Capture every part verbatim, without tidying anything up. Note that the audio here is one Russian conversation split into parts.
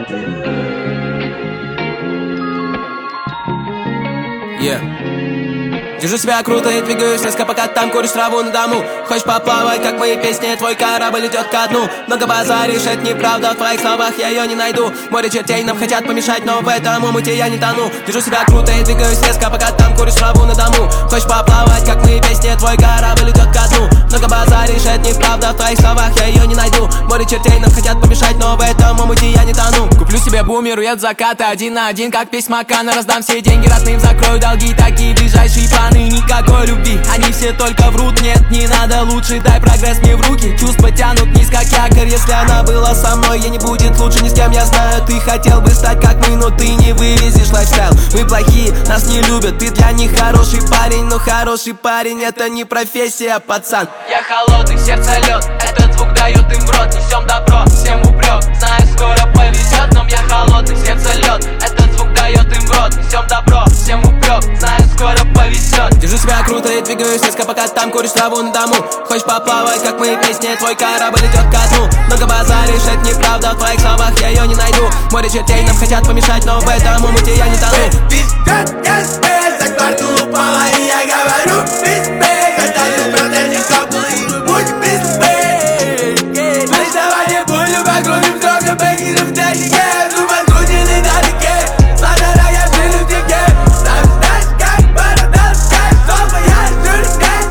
Yeah. Держу себя круто и двигаюсь резко, пока там куришь траву на дому. Хочешь поплавать, как мои песни, твой корабль идет ко дну. Много базаришь, это неправда, в твоих словах я ее не найду. Море чертей нам хотят помешать, но в этом омуте я не тону. Держу себя круто и двигаюсь резко, пока там куришь траву на дому. Хочешь поплавать, как мои песни, твой корабль идет ко дну. Много базаришь, это неправда, в твоих словах я ее не найду. Море чертей нам хотят помешать, но в этом омуте я не тону. Куплю себе бумер, уеду заката, один на один, как письма Кана. Раздам все деньги родным, закрою долги, такие ближайшие планы. Никакой любви, они все только врут. Нет, не надо, лучше дай прогресс мне в руки. Чувства тянут вниз, как якорь. Если она была со мной, ей не будет лучше ни с кем. Я знаю, ты хотел бы стать как мы, но ты не вывезешь лайфстайл. Мы плохие, нас не любят, ты для них хороший парень. Но хороший парень это не профессия, пацан. Я холодный, сердце лед, этот звук дает им в рот. Несем добро, всем упрек, знаю, скоро повезет. Но я холодный, сердце лед, этот звук дает им в рот. Несем добро, всем упрек, знаю, скоро повезет. Держу себя круто и двигаюсь резко, пока там куришь траву на дому. Хочешь поплавать, как мои песни, твой корабль идет ко дну. Много базаришь, это неправда, в твоих словах я ее не найду. Море чертей нам хотят помешать, но в этом омуте я не тону. Пиздец, я спец, за квартиру упала, и я говорю пиздец. Это не правда, не капнула, и мы будем пиздец. Значит, давай не будем погрузим строго, бэггеры в технике. Ну, возбуждены на реке, смотря я блин в теке. Там знаешь, как борода, как зоба, я жду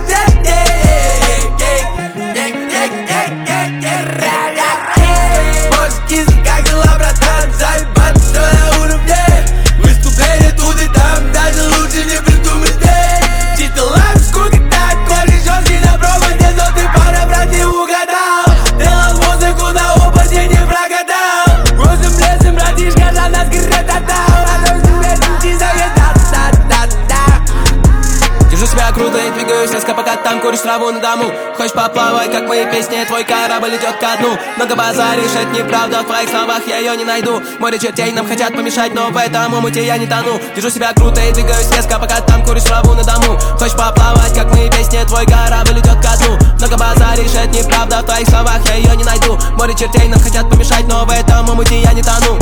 Мужики, как дела, братан, заебать, все на уровне. Выступление тут и там, даже лучше не придумать здесь. Чисто лайф, сколько так, корежёшки на проводе, но ты пора, брат, не угадал. Делал музыку на опыте, не прогадал. Возим лесом, братишка, за нас грета-дал. А то себе не заедал, да-да-да. Держу себя круто и двигаюсь резко, пока там куришь траву на дому. Хочешь поплавать, как мои песни, твой корабль идет ко дну. Много базаришь, это неправда, в твоих словах я ее не найду. Море чертей нам хотят помешать, но в этом омуте я не тону. Держу себя круто и двигаюсь резко, пока там куришь траву на дому. Хочешь поплавать, как мои песни, твой корабль идет ко дну. Много базаришь, это неправда, в твоих словах я ее не найду. Море чертей нам хотят помешать, но в этом омуте я не тону.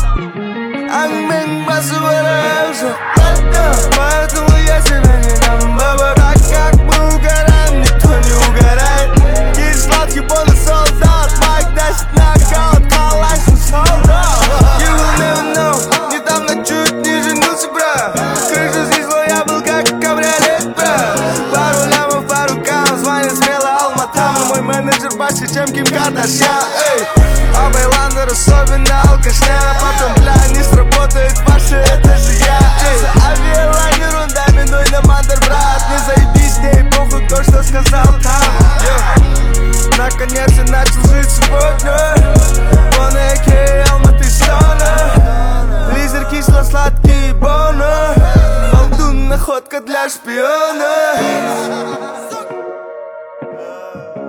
Поэтому я тебя не дам, баба. Так как мы угораем, никто не угорает. Есть сладкий бонус солдат, майк дашит нокаут, калашин солдат. You will never know, недавно чуть не женился, брат. Крыша съездила, я был как кабриолет, брат. Пару лямов по рукам, звонит смело Алмата. Мой менеджер больше, чем Ким Кардашьян. А Байландер особенно алкашня. Потом, бля, не сработает ваши, это же я. Авиалайнер, он дай минуй на мандер, брат. Не заебись, не похуй то, что сказал там. yeah. Наконец я начал жить сегодня. Вон Эйкей, Алматы, Стона. Лизер, кисло-сладкие боны. Колдун, находка для шпиона.